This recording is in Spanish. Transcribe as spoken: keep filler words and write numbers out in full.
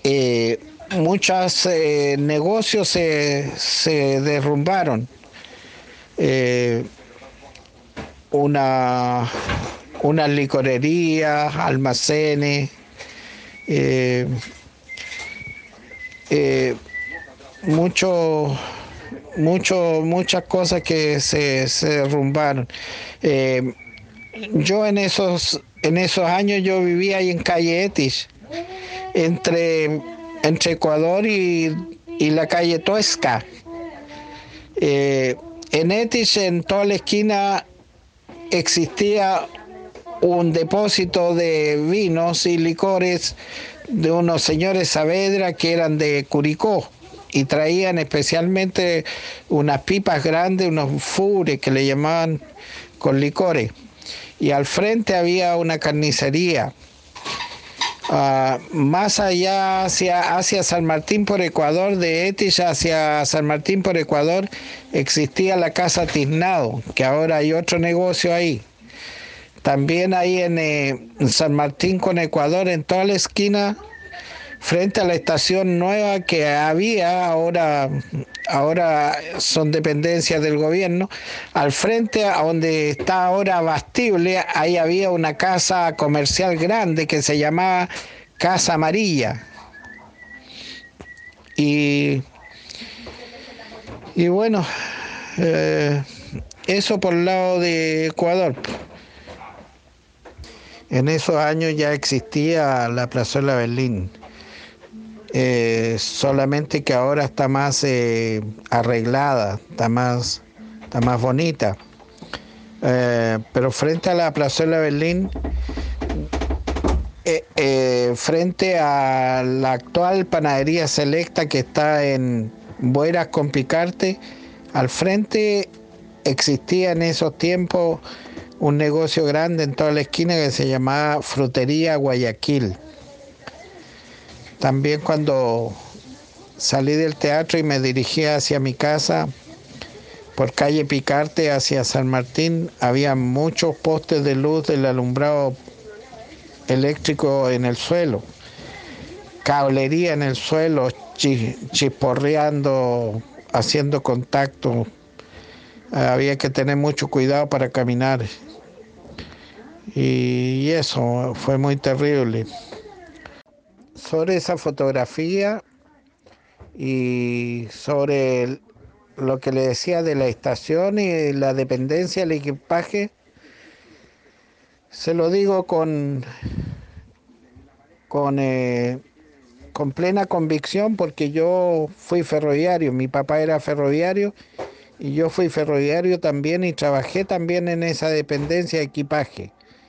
eh, muchos eh, negocios se, se derrumbaron. Eh, una, unas licorerías, almacenes, eh, eh, mucho, mucho, muchas cosas que se, se derrumbaron. Eh, yo en esos, en esos años yo vivía ahí en calle Etis, entre, entre Ecuador y, y la calle Toesca. Eh, en Etis, en toda la esquina, existía un depósito de vinos y licores de unos señores Saavedra que eran de Curicó y traían especialmente unas pipas grandes, unos fures que le llamaban con licores. Y al frente había una carnicería. Uh, más allá hacia, hacia San Martín por Ecuador, de Etis hacia San Martín por Ecuador, existía la Casa Tiznado, que ahora hay otro negocio ahí. También ahí en eh, San Martín con Ecuador, en toda la esquina, frente a la estación nueva que había, ahora, ahora son dependencias del gobierno, al frente a donde está ahora Bastible, ahí había una casa comercial grande que se llamaba Casa Amarilla. Y, y bueno, eh, eso por el lado de Ecuador. En esos años ya existía la Plazuela Berlín. Eh, solamente que ahora está más eh, arreglada, está más, está más bonita. Eh, pero frente a la Plazuela Berlín, eh, eh, frente a la actual panadería Selecta que está en Bueras con Picarte, al frente existía en esos tiempos un negocio grande en toda la esquina que se llamaba Frutería Guayaquil. También cuando salí del teatro y me dirigí hacia mi casa, por calle Picarte hacia San Martín, había muchos postes de luz del alumbrado eléctrico en el suelo, cablería en el suelo, chisporreando, haciendo contacto. Había que tener mucho cuidado para caminar. Y eso fue muy terrible. Sobre esa fotografía y sobre el, lo que le decía de la estación y la dependencia del equipaje, se lo digo con, con, eh, con plena convicción porque yo fui ferroviario, mi papá era ferroviario y yo fui ferroviario también y trabajé también en esa dependencia de equipaje.